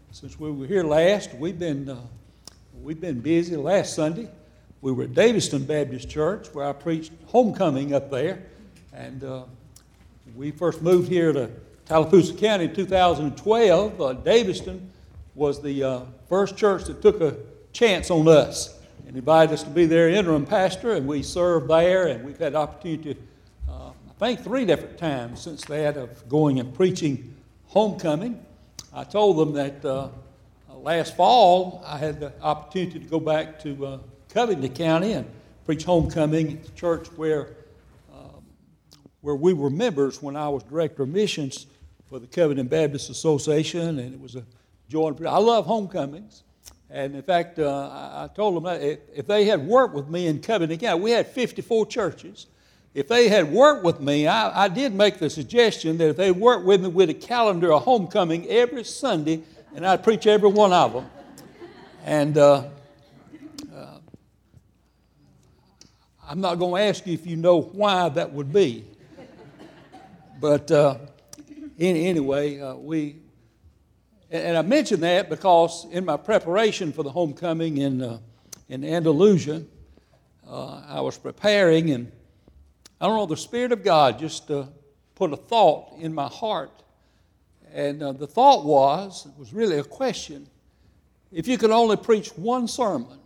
Since we were here last, we've been busy. Last Sunday, we were at Daviston Baptist Church, where I preached homecoming up there, and we first moved here to Tallapoosa County in 2012. Daviston was the first church that took a chance on us and invited us to be their interim pastor, and we served there, and we've had the opportunity, I think 3 different times since that, of going and preaching homecoming. I told them that last fall I had the opportunity to go back to Covington County and preach homecoming at the church where we were members when I was director of missions for the Covington Baptist Association, and it was a joy. I love homecomings, and in fact, I told them that if they had worked with me in Covington County, we had 54 churches. If they had worked with me, I did make the suggestion that if they worked with me with a calendar of homecoming every Sunday, and I'd preach every one of them. And I'm not going to ask you if you know why that would be. But anyway, and I mention that because in my preparation for the homecoming in Andalusia, I was preparing, and I don't know, the Spirit of God just put a thought in my heart. And the thought was really a question. If you could only preach one sermon,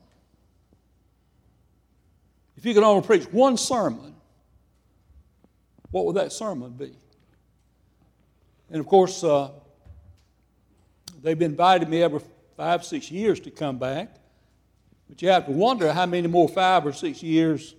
what would that sermon be? And of course, they've invited me every 5, 6 years to come back. But you have to wonder how many more 5 or 6 years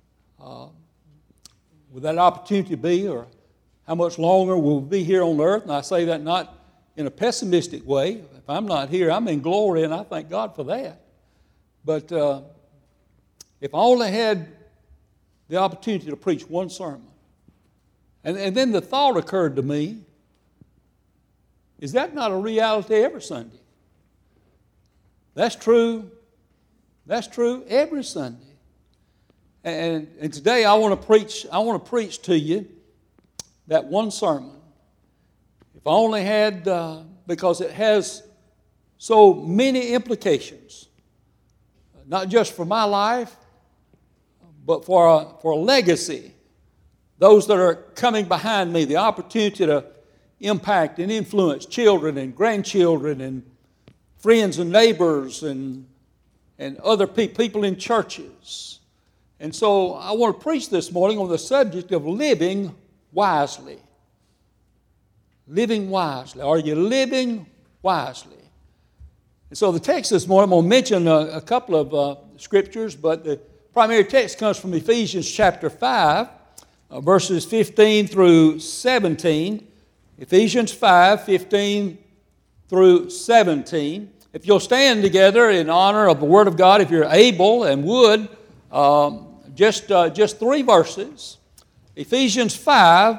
would that opportunity be, or how much longer we'll be here on earth. And I say that not in a pessimistic way. If I'm not here, I'm in glory, and I thank God for that. But if I only had the opportunity to preach one sermon, and then the thought occurred to me, is that not a reality every Sunday? That's true every Sunday. And today I want to preach to you that one sermon. If I only had, because it has so many implications, not just for my life, but for a legacy. Those that are coming behind me, the opportunity to impact and influence children and grandchildren and friends and neighbors and other people in churches. And so I want to preach this morning on the subject of living wisely. Living wisely. Are you living wisely? And so the text this morning, I'm going to mention a couple of scriptures, but the primary text comes from Ephesians chapter 5, verses 15 through 17. Ephesians 5, 15 through 17. If you'll stand together in honor of the Word of God, if you're able and would, just 3 verses. Ephesians 5,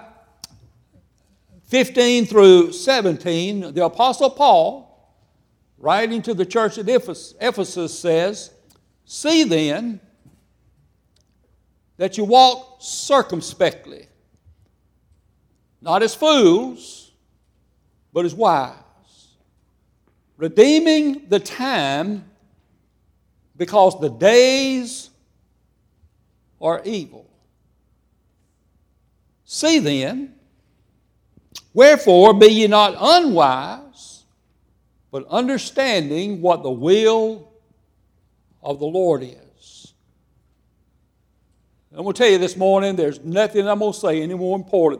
15 through 17. The Apostle Paul, writing to the church at Ephesus, says, "See then that you walk circumspectly, not as fools, but as wise, redeeming the time, because the days are evil. See then, wherefore be ye not unwise, but understanding what the will of the Lord is." I'm going to tell you this morning, there's nothing I'm going to say any more important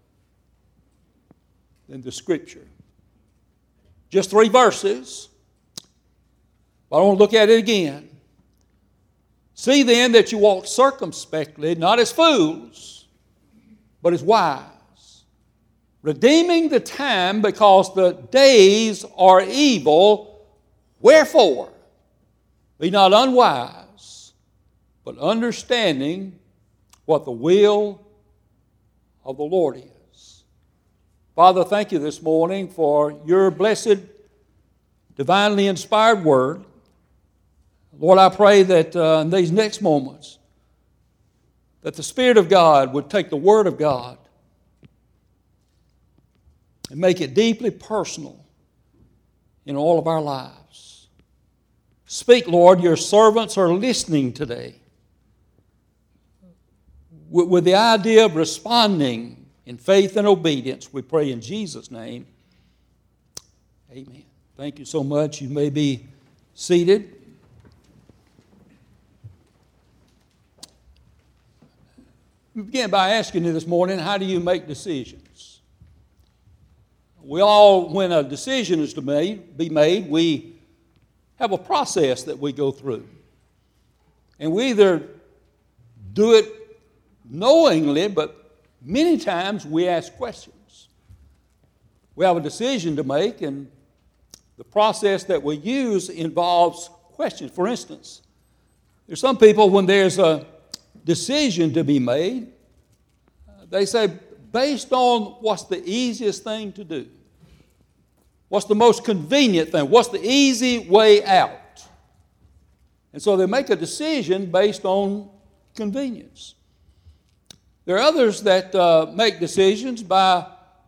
than the Scripture. Just 3 verses, but I want to look at it again. See then that you walk circumspectly, not as fools, but as wise, redeeming the time, because the days are evil. Wherefore, be not unwise, but understanding what the will of the Lord is. Father, thank you this morning for your blessed, divinely inspired word. Lord, I pray that in these next moments, that the Spirit of God would take the Word of God and make it deeply personal in all of our lives. Speak, Lord, your servants are listening today with the idea of responding in faith and obedience. We pray in Jesus' name. Amen. Thank you so much. You may be seated. We begin by asking you this morning, how do you make decisions? We all, when a decision is to be made, we have a process that we go through. And we either do it knowingly, but many times we ask questions. We have a decision to make, and the process that we use involves questions. For instance, there's some people, when there's a decision to be made, they say, based on what's the easiest thing to do, what's the most convenient thing, what's the easy way out. And so they make a decision based on convenience. There are others that make decisions by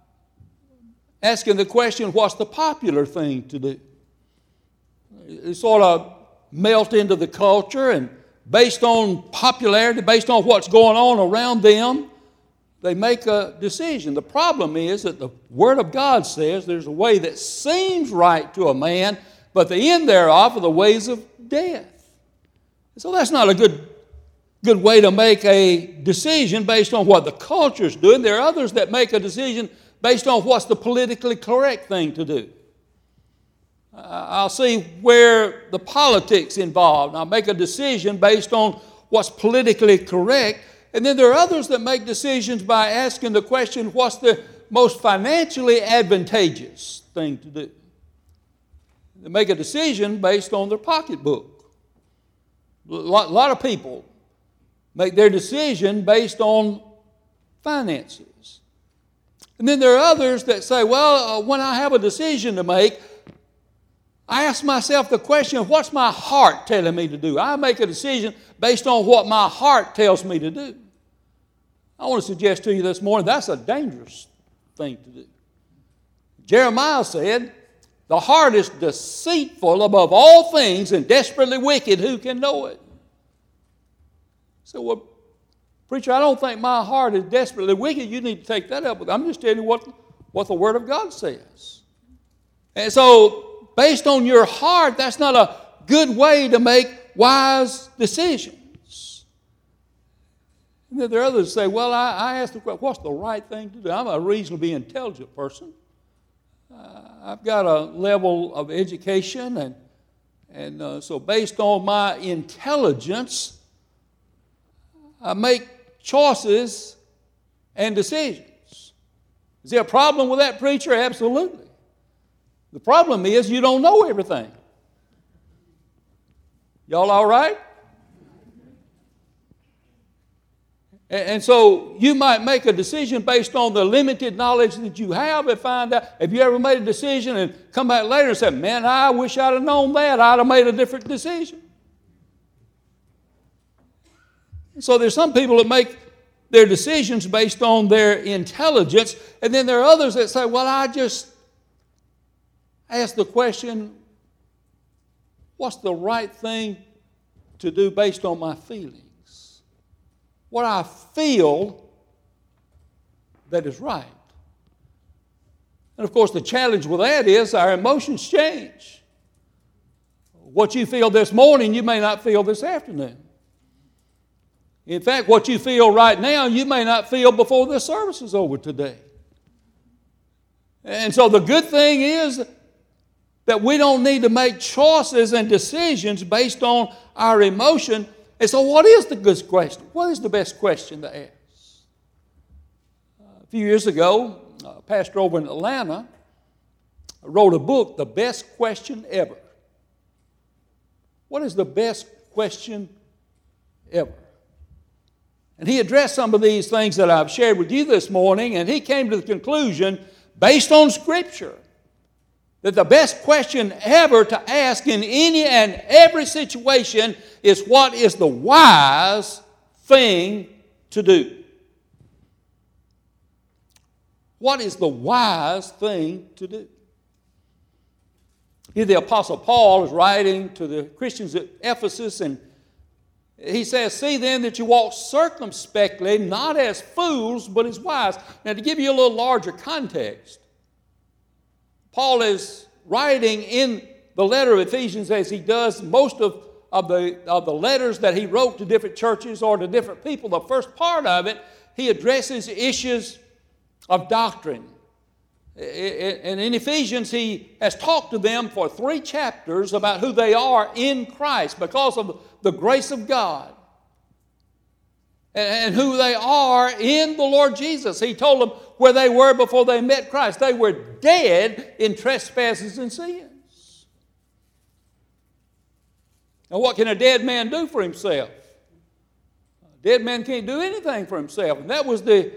asking the question, what's the popular thing to do? They sort of melt into the culture, and based on popularity, based on what's going on around them, they make a decision. The problem is that the Word of God says there's a way that seems right to a man, but the end thereof are the ways of death. So that's not a good way to make a decision based on what the culture's doing. There are others that make a decision based on what's the politically correct thing to do. I'll see where the politics involved. I'll make a decision based on what's politically correct. And then there are others that make decisions by asking the question, what's the most financially advantageous thing to do? They make a decision based on their pocketbook. A lot of people make their decision based on finances. And then there are others that say, well, when I have a decision to make, I ask myself the question, what's my heart telling me to do? I make a decision based on what my heart tells me to do. I want to suggest to you this morning, that's a dangerous thing to do. Jeremiah said, the heart is deceitful above all things and desperately wicked. Who can know it? So, well, preacher, I don't think my heart is desperately wicked. You need to take that up with. I'm just telling you what the Word of God says. And so, based on your heart, that's not a good way to make wise decisions. And then there are others who say, well, I ask the question, what's the right thing to do? I'm a reasonably intelligent person. I've got a level of education, and so based on my intelligence, I make choices and decisions. Is there a problem with that, preacher? Absolutely. The problem is you don't know everything. Y'all all right? And so you might make a decision based on the limited knowledge that you have and find out. Have you ever made a decision and come back later and said, man, I wish I'd have known that. I'd have made a different decision. So there's some people that make their decisions based on their intelligence, and then there are others that say, well, I just ask the question, what's the right thing to do based on my feelings? What I feel that is right. And of course, the challenge with that is our emotions change. What you feel this morning, you may not feel this afternoon. In fact, what you feel right now, you may not feel before this service is over today. And so the good thing is that we don't need to make choices and decisions based on our emotion. And so what is the good question? What is the best question to ask? A few years ago, a pastor over in Atlanta wrote a book, The Best Question Ever. What is the best question ever? And he addressed some of these things that I've shared with you this morning, and he came to the conclusion, based on Scripture, that the best question ever to ask in any and every situation is, what is the wise thing to do? What is the wise thing to do? Here the Apostle Paul is writing to the Christians at Ephesus, and he says, see then that you walk circumspectly, not as fools, but as wise. Now, to give you a little larger context, Paul is writing in the letter of Ephesians, as he does most of the letters that he wrote to different churches or to different people. The first part of it, he addresses issues of doctrine. And in Ephesians, he has talked to them for 3 chapters about who they are in Christ because of the grace of God and who they are in the Lord Jesus. He told them where they were before they met Christ. They were dead in trespasses and sins. Now, what can a dead man do for himself? A dead man can't do anything for himself. And that was the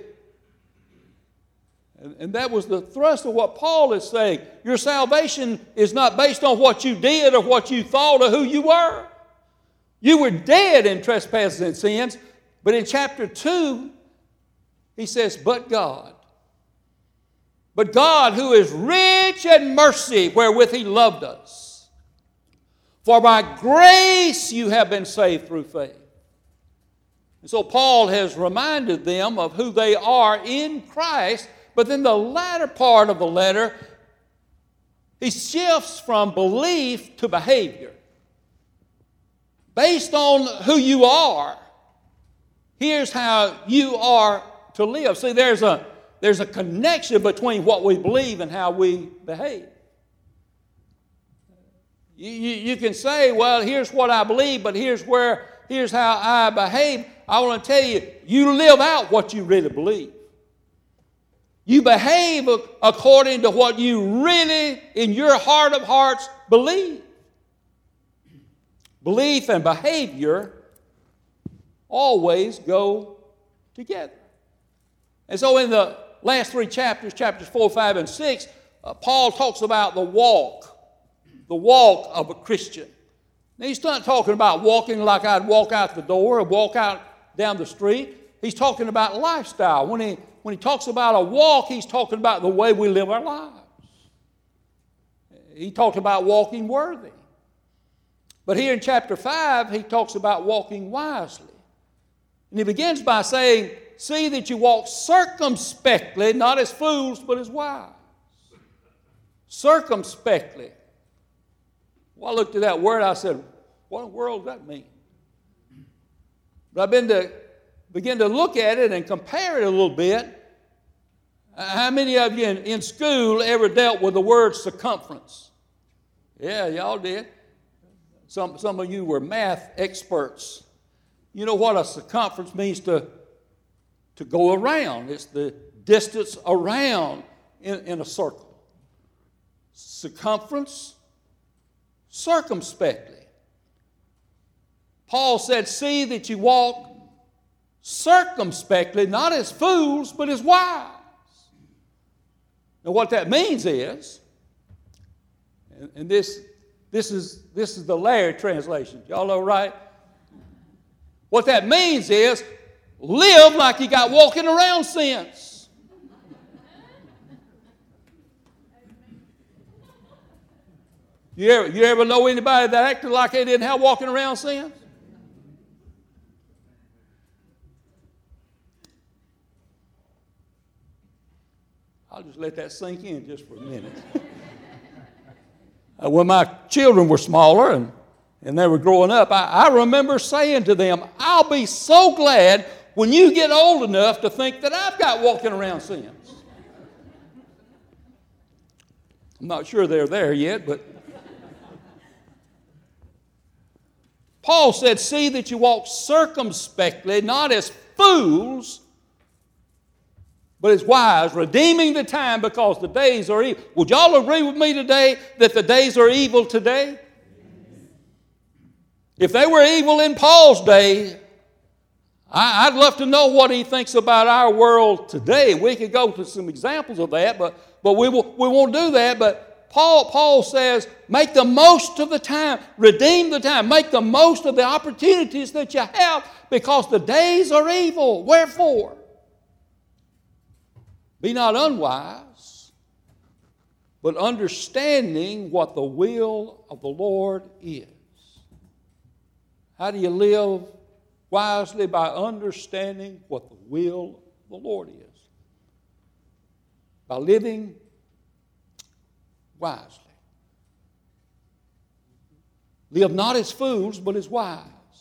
thrust of what Paul is saying. Your salvation is not based on what you did or what you thought or who you were. You were dead in trespasses and sins. But in chapter 2, he says, but God. But God, who is rich in mercy, wherewith he loved us. For by grace you have been saved through faith. And so Paul has reminded them of who they are in Christ. But then the latter part of the letter, he shifts from belief to behavior. Based on who you are, here's how you are to live. See, there's a connection between what we believe and how we behave. You can say, well, here's what I believe, but here's how I behave. I want to tell you, you live out what you really believe. You behave according to what you really, in your heart of hearts, believe. Belief and behavior always go together. And so in the last 3 chapters, chapters 4, 5, and 6, Paul talks about the walk of a Christian. Now, he's not talking about walking like I'd walk out the door or walk out down the street. He's talking about lifestyle. When he talks about a walk, he's talking about the way we live our lives. He talked about walking worthy. But here in chapter 5, he talks about walking wisely. And he begins by saying, see that you walk circumspectly, not as fools, but as wise. Circumspectly. Well, I looked at that word, I said, what in the world does that mean? But I begin to look at it and compare it a little bit. How many of you in school ever dealt with the word circumference? Yeah, y'all did. Some of you were math experts. You know what a circumference means to go around. It's the distance around in a circle. Circumference, circumspectly. Paul said, see that you walk circumspectly, not as fools, but as wise. Now what that means is, and this is the Larry translation. Y'all all right? What that means is, live like you got walking around sense. You ever know anybody that acted like they didn't have walking around sense? I'll just let that sink in just for a minute. When my children were smaller and they were growing up, I remember saying to them, I'll be so glad when you get old enough to think that I've got walking around sense. I'm not sure they're there yet, but Paul said, see that you walk circumspectly, not as fools, but as wise, redeeming the time because the days are evil. Would y'all agree with me today that the days are evil today? If they were evil in Paul's day, I'd love to know what he thinks about our world today. We could go to some examples of that, but we won't do that. But Paul says, make the most of the time, redeem the time, make the most of the opportunities that you have because the days are evil. Wherefore? Be not unwise, but understanding what the will of the Lord is. How do you live wisely? By understanding what the will of the Lord is. By living wisely. Live not as fools, but as wise.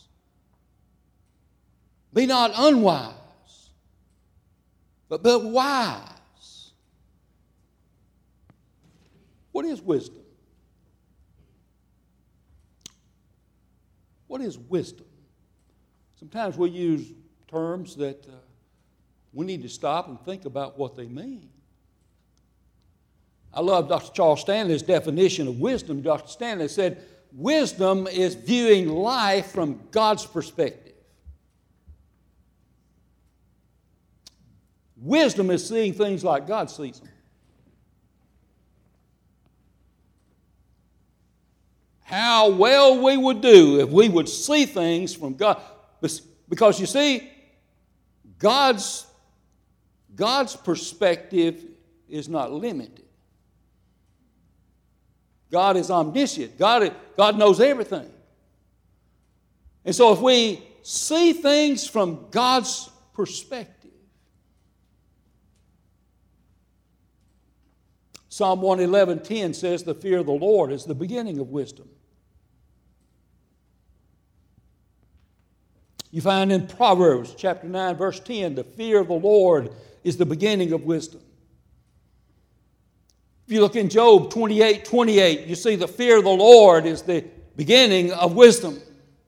Be not unwise, but wise. What is wisdom? What is wisdom? Sometimes we use terms that we need to stop and think about what they mean. I love Dr. Charles Stanley's definition of wisdom. Dr. Stanley said, wisdom is viewing life from God's perspective. Wisdom is seeing things like God sees them. How well we would do if we would see things from God. Because you see, God's perspective is not limited. God is omniscient. God knows everything. And so if we see things from God's perspective, Psalm 111:10 says, the fear of the Lord is the beginning of wisdom. You find in Proverbs chapter 9, verse 10, the fear of the Lord is the beginning of wisdom. If you look in Job 28:28, you see the fear of the Lord is the beginning of wisdom.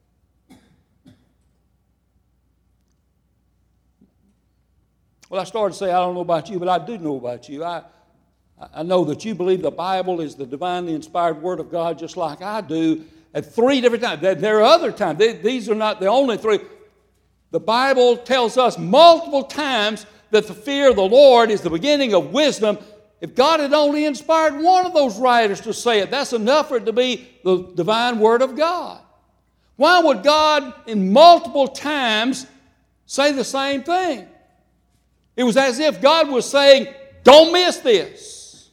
Well, I started to say, I don't know about you, but I do know about you. I know that you believe the Bible is the divinely inspired Word of God just like I do at 3 different times. There are other times. These are not the only 3. The Bible tells us multiple times that the fear of the Lord is the beginning of wisdom. If God had only inspired one of those writers to say it, that's enough for it to be the divine Word of God. Why would God in multiple times say the same thing? It was as if God was saying, don't miss this.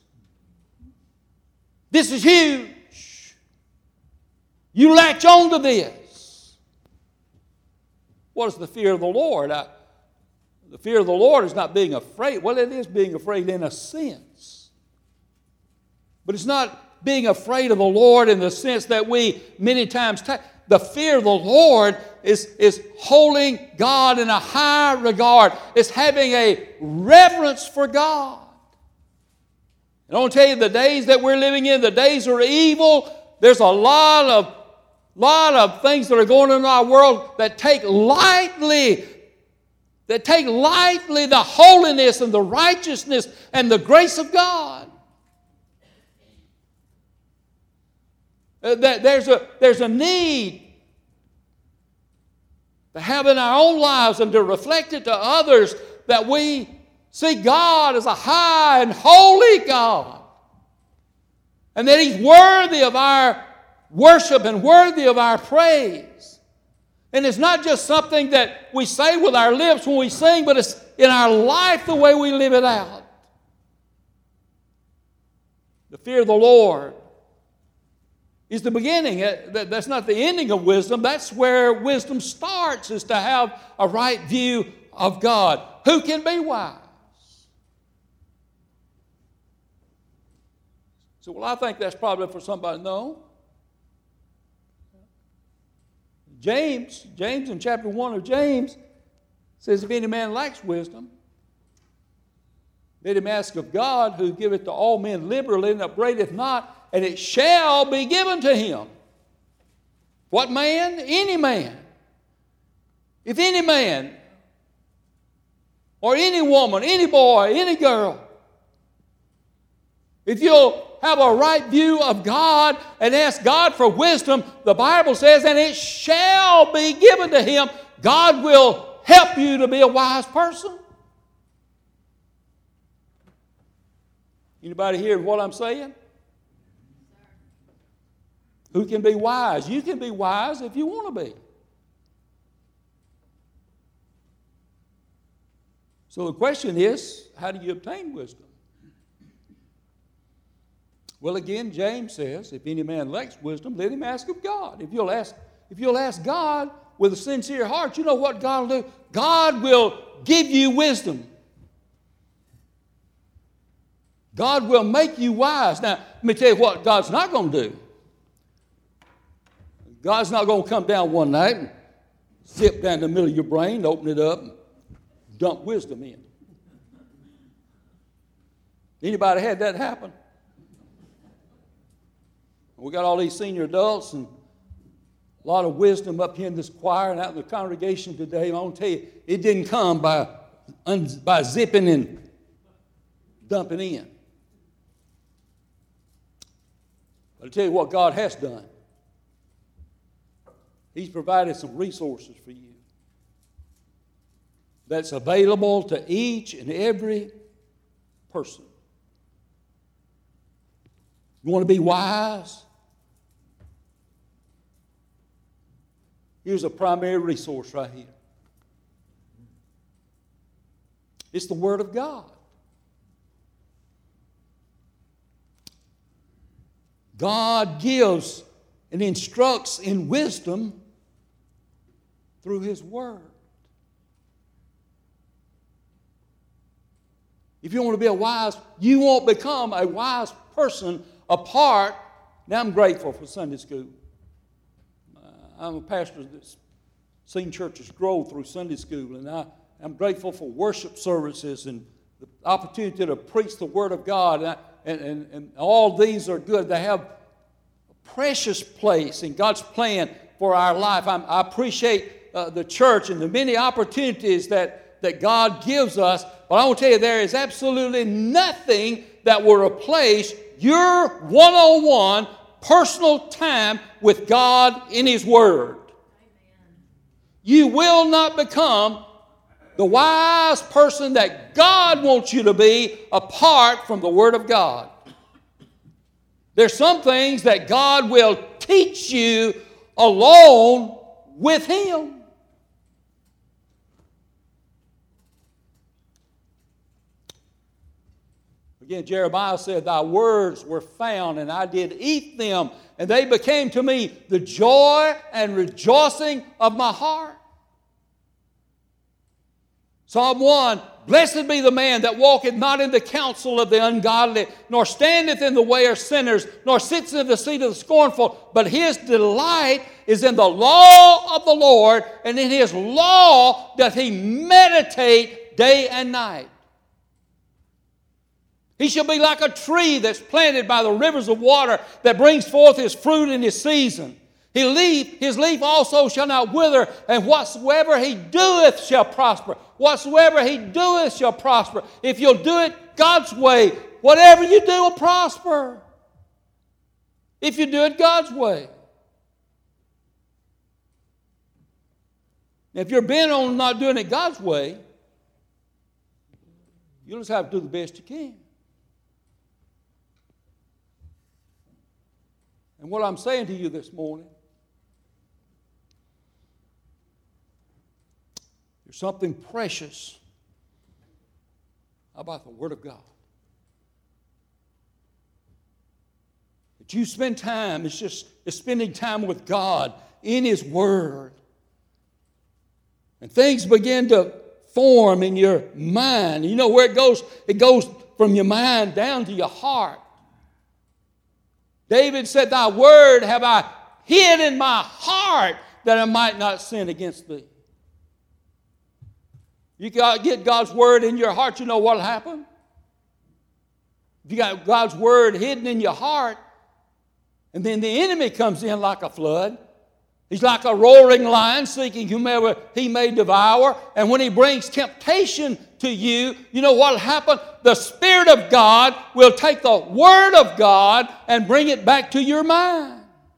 This is huge. You latch on to this. What is the fear of the Lord? The fear of the Lord is not being afraid. Well, it is being afraid in a sense. But it's not being afraid of the Lord in the sense that we many times take. The fear of the Lord is holding God in a high regard. It's having a reverence for God. And I want to tell you, the days that we're living in, the days are evil. There's a lot of things that are going on in our world that take lightly the holiness and the righteousness and the grace of God. There's a need to have in our own lives and to reflect it to others that we see God as a high and holy God, and that He's worthy of our worship and worthy of our praise. And it's not just something that we say with our lips when we sing, but it's in our life the way we live it out. The fear of the Lord is the beginning. That's not the ending of wisdom. That's where wisdom starts, is to have a right view of God. Who can be wise? So, well, I think that's probably for somebody. No. James in chapter 1 of James says, if any man lacks wisdom, let him ask of God, who giveth to all men liberally and upbraideth not, and it shall be given to him. What man? Any man. If any man, or any woman, any boy, any girl, if you'll have a right view of God and ask God for wisdom, the Bible says, and it shall be given to him. God will help you to be a wise person. Anybody hear what I'm saying? Who can be wise? You can be wise if you want to be. So the question is, how do you obtain wisdom? Well, again, James says, if any man lacks wisdom, let him ask of God. If you'll ask God with a sincere heart, you know what God will do? God will give you wisdom. God will make you wise. Now, let me tell you what God's not going to do. God's not going to come down one night and zip down the middle of your brain, open it up, and dump wisdom in. Anybody had that happen? We got all these senior adults and a lot of wisdom up here in this choir and out in the congregation today. I want to tell you, it didn't come by zipping and dumping in. I'll tell you what God has done. He's provided some resources for you that's available to each and every person. You want to be wise? Here's a primary resource right here. It's the Word of God. God gives and instructs in wisdom through His Word. If you want to be a wise, you won't become a wise person apart. Now, I'm grateful for Sunday school. I'm a pastor that's seen churches grow through Sunday school, and I'm grateful for worship services and the opportunity to preach the Word of God. And all these are good. They have a precious place in God's plan for our life. I appreciate the church and the many opportunities that God gives us. But I want to tell you, there is absolutely nothing that will replace your one-on-one personal time with God in His Word. You will not become the wise person that God wants you to be apart from the Word of God. There's some things that God will teach you alone with Him. Again, Jeremiah said, "Thy words were found, and I did eat them, and they became to me the joy and rejoicing of my heart." Psalm 1, "Blessed be the man that walketh not in the counsel of the ungodly, nor standeth in the way of sinners, nor sits in the seat of the scornful, but his delight is in the law of the Lord, and in His law doth he meditate day and night. He shall be like a tree that's planted by the rivers of water, that brings forth his fruit in his season. His leaf also shall not wither, and whatsoever he doeth shall prosper." Whatsoever he doeth shall prosper. If you'll do it God's way, whatever you do will prosper. If you do it God's way. If you're bent on not doing it God's way, you'll just have to do the best you can. And what I'm saying to you this morning, there's something precious about the Word of God. That you spend time, it's spending time with God in His Word. And things begin to form in your mind. You know where it goes? It goes from your mind down to your heart. David said, "Thy word have I hid in my heart, that I might not sin against thee." You get God's word in your heart, you know what will happen? If you got God's word hidden in your heart, and then the enemy comes in like a flood. He's like a roaring lion seeking whomever he may devour. And when he brings temptation to you, you know what will happen? The Spirit of God will take the Word of God and bring it back to your mind.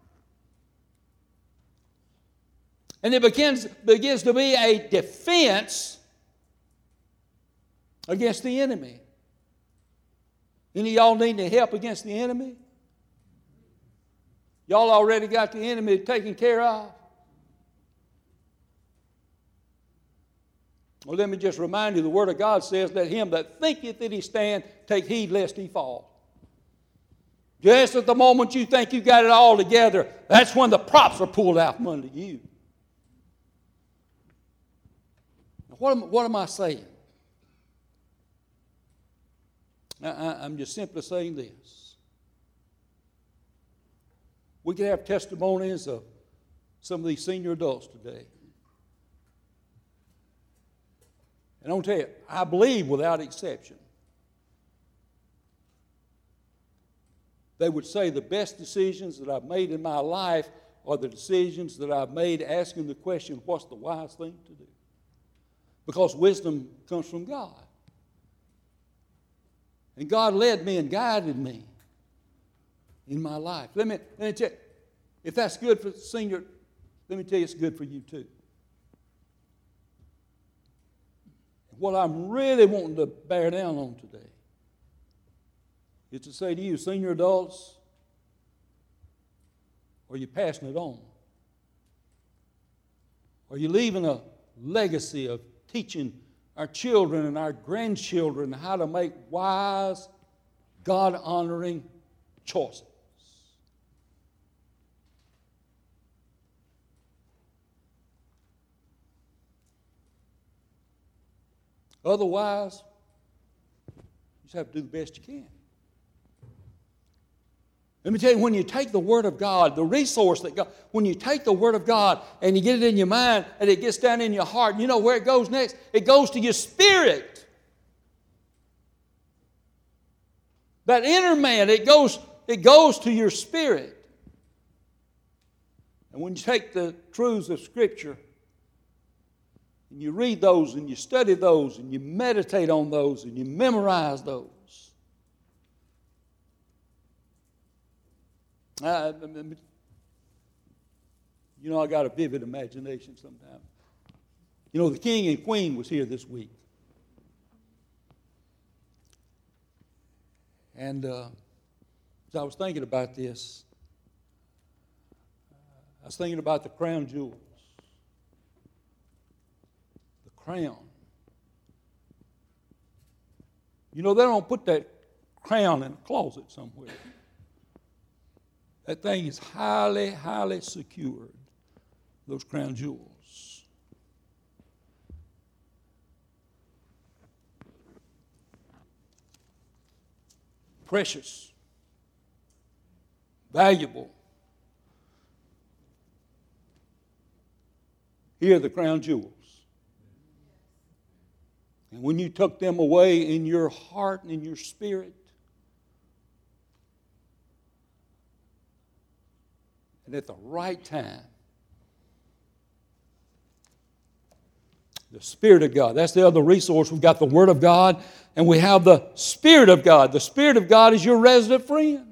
And it begins to be a defense against the enemy. Any of y'all need any help against the enemy? Y'all already got the enemy taken care of? Well, let me just remind you, the Word of God says, "Let him that thinketh that he stand take heed lest he fall." Just at the moment you think you got it all together, that's when the props are pulled out from under you. What am I saying? I'm just simply saying this. We could have testimonies of some of these senior adults today. And I'll tell you, I believe without exception, they would say the best decisions that I've made in my life are the decisions that I've made asking the question, what's the wise thing to do? Because wisdom comes from God. And God led me and guided me in my life. Let me tell you, if that's good for the senior, let me tell you it's good for you too. What I'm really wanting to bear down on today is to say to you, senior adults, are you passing it on? Are you leaving a legacy of teaching our children and our grandchildren how to make wise, God-honoring choices? Otherwise, you just have to do the best you can. Let me tell you, when you take the Word of God, the resource that God, when you take the Word of God and you get it in your mind and it gets down in your heart, you know where it goes next? It goes to your spirit. That inner man, it goes to your spirit. And when you take the truths of Scripture and you read those and you study those and you meditate on those and you memorize those, I got a vivid imagination sometimes. The king and queen was here this week. And as I was thinking about this, I was thinking about the crown jewels. The crown. They don't put that crown in a closet somewhere. That thing is highly, highly secured, those crown jewels. Precious, valuable. Here are the crown jewels. And when you tuck them away in your heart and in your spirit, and at the right time, the Spirit of God. That's the other resource. We've got the Word of God, and we have the Spirit of God. The Spirit of God is your resident friend.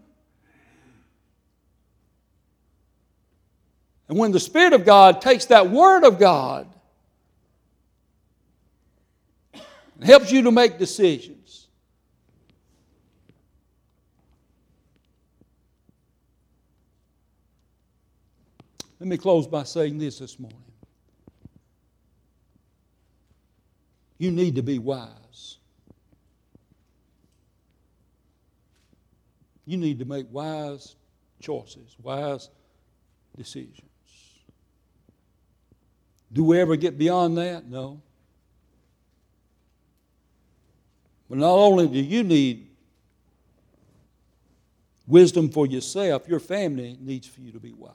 And when the Spirit of God takes that Word of God and helps you to make decisions, let me close by saying this morning. You need to be wise. You need to make wise choices, wise decisions. Do we ever get beyond that? No. But not only do you need wisdom for yourself, your family needs for you to be wise.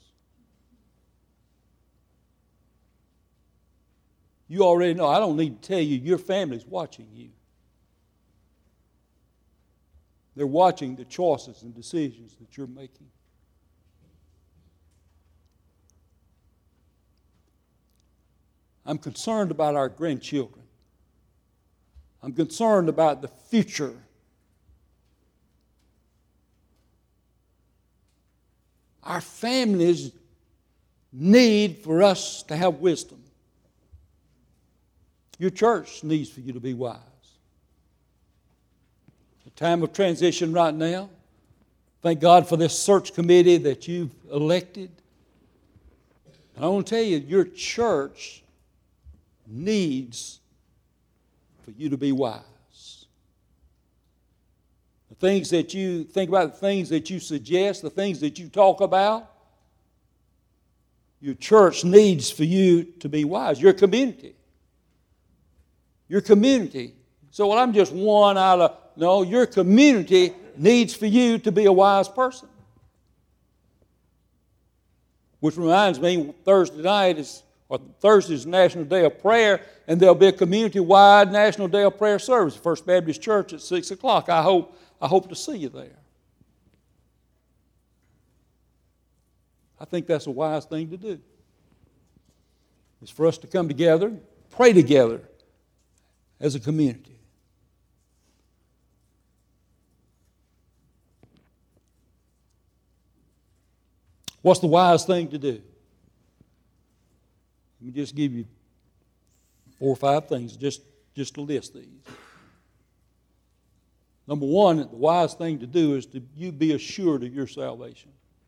You already know, I don't need to tell you, your family's watching you. They're watching the choices and decisions that you're making. I'm concerned about our grandchildren. I'm concerned about the future. Our families need for us to have wisdom. Your church needs for you to be wise. A time of transition right now. Thank God for this search committee that you've elected. And I want to tell you, your church needs for you to be wise. the things that you think about, the things that you suggest, the things that you talk about. Your church needs for you to be wise. Your community. Your community. So, well, I'm just one out of... No, your community needs for you to be a wise person. Which reminds me, Thursday is National Day of Prayer, and there'll be a community-wide National Day of Prayer service, First Baptist Church at 6 o'clock. I hope to see you there. I think that's a wise thing to do. It's for us to come together, pray together as a community. What's the wise thing to do? Let me just give you 4 or 5 things, just to list these. Number one, the wise thing to do is you be assured of your salvation.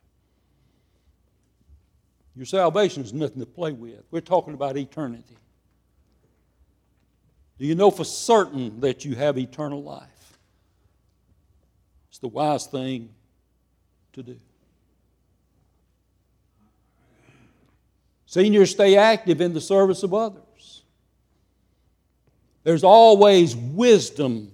Your salvation is nothing to play with. We're talking about eternity. Do you know for certain that you have eternal life? It's the wise thing to do. Seniors, stay active in the service of others. There's always wisdom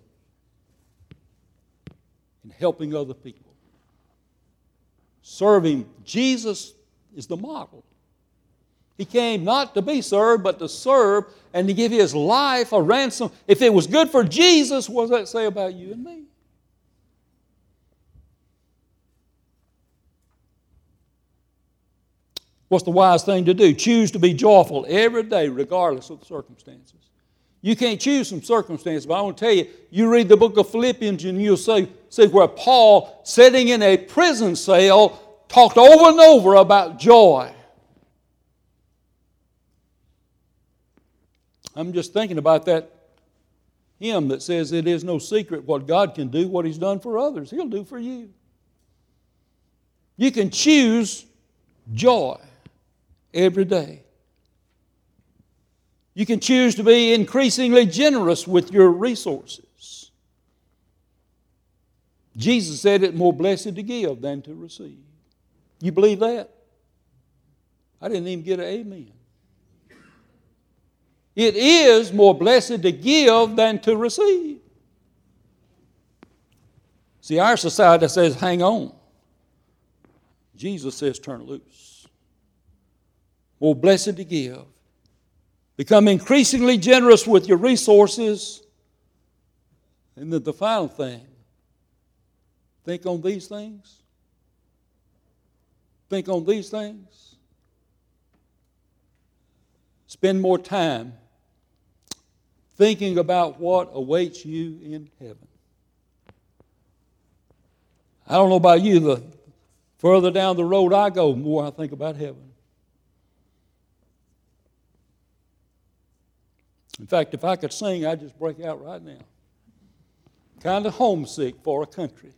in helping other people. Serving Jesus is the model. He came not to be served, but to serve and to give His life a ransom. If it was good for Jesus, what does that say about you and me? What's the wise thing to do? Choose to be joyful every day, regardless of the circumstances. You can't choose some circumstances, but I want to tell you, you read the book of Philippians and you'll see where Paul, sitting in a prison cell, talked over and over about joy. I'm just thinking about that hymn that says, "It is no secret what God can do, what He's done for others, He'll do for you." You can choose joy every day. You can choose to be increasingly generous with your resources. Jesus said it's more blessed to give than to receive. You believe that? I didn't even get an amen. It is more blessed to give than to receive. See, our society says, hang on. Jesus says, turn loose. More blessed to give. Become increasingly generous with your resources. And then the final thing, think on these things. Think on these things. Spend more time thinking about what awaits you in heaven. I don't know about you, the further down the road I go, the more I think about heaven. In fact, if I could sing, I'd just break out right now. Kind of homesick for a country.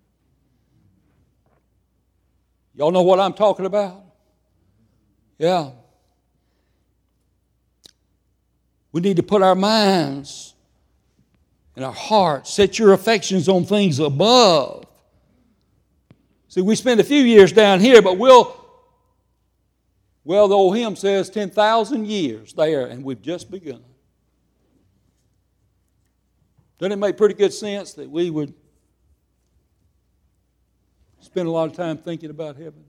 Y'all know what I'm talking about? Yeah. We need to put our minds and our hearts, set your affections on things above. See, we spend a few years down here, but the old hymn says 10,000 years there, and we've just begun. Doesn't it make pretty good sense that we would spend a lot of time thinking about heaven?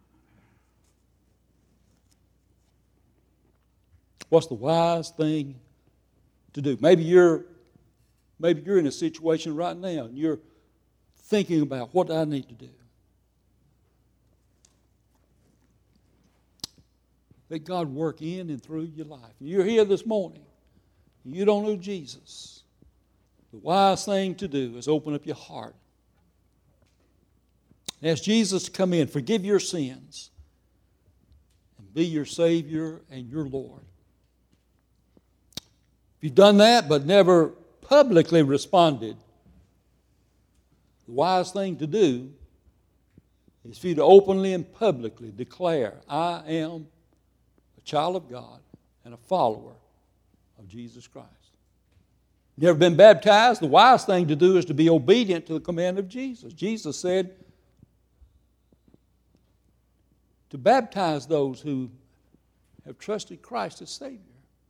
What's the wise thing to do? Maybe you're in a situation right now and you're thinking about what I need to do. Let God work in and through your life. You're here this morning. You don't know Jesus. The wise thing to do is open up your heart. Ask Jesus to come in, forgive your sins, and be your Savior and your Lord. If you've done that but never publicly responded, the wise thing to do is for you to openly and publicly declare, I am a child of God and a follower of Jesus Christ. Never been baptized? The wise thing to do is to be obedient to the command of Jesus. Jesus said to baptize those who have trusted Christ as Savior.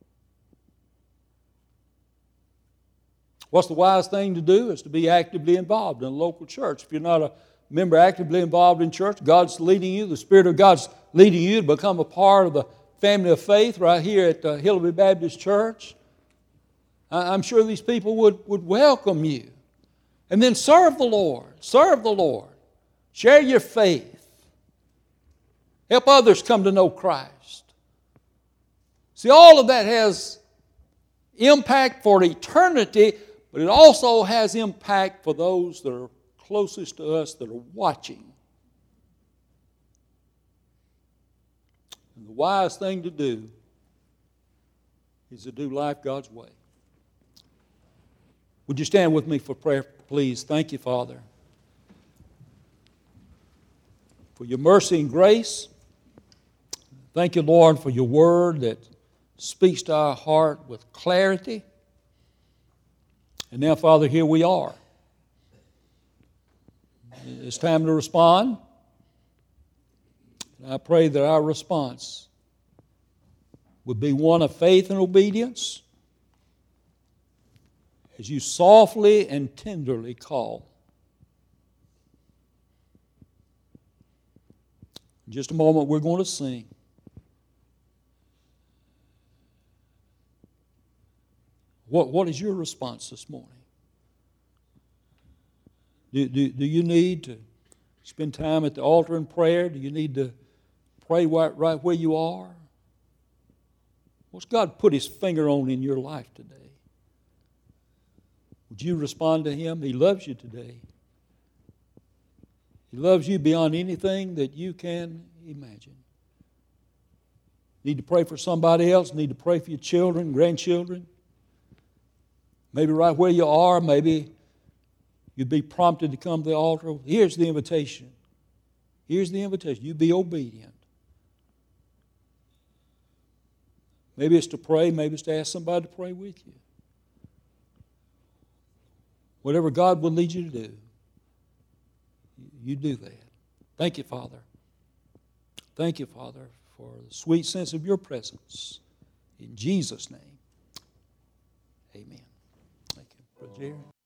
What's the wise thing to do? Is to be actively involved in a local church. If you're not a member actively involved in church, God's leading you, the Spirit of God's leading you to become a part of the family of faith right here at Hillary Baptist Church. I'm sure these people would welcome you. And then serve the Lord. Serve the Lord. Share your faith. Help others come to know Christ. See, all of that has impact for eternity, but it also has impact for those that are closest to us that are watching. And the wise thing to do is to do life God's way. Would you stand with me for prayer, please? Thank you, Father, for your mercy and grace. Thank you, Lord, for your word that speaks to our heart with clarity. And now, Father, here we are. It's time to respond. And I pray that our response would be one of faith and obedience as you softly and tenderly call. In just a moment, we're going to sing. What is your response this morning? Do you need to spend time at the altar in prayer? Do you need to pray right where you are? What's God put His finger on in your life today? Would you respond to Him? He loves you today. He loves you beyond anything that you can imagine. Need to pray for somebody else? Need to pray for your children, grandchildren? Maybe right where you are, maybe you'd be prompted to come to the altar. Here's the invitation. Here's the invitation. You be obedient. Maybe it's to pray, maybe it's to ask somebody to pray with you. Whatever God will lead you to do, you do that. Thank you, Father. Thank you, Father, for the sweet sense of your presence. In Jesus' name, amen. Thank you, Brother Jerry.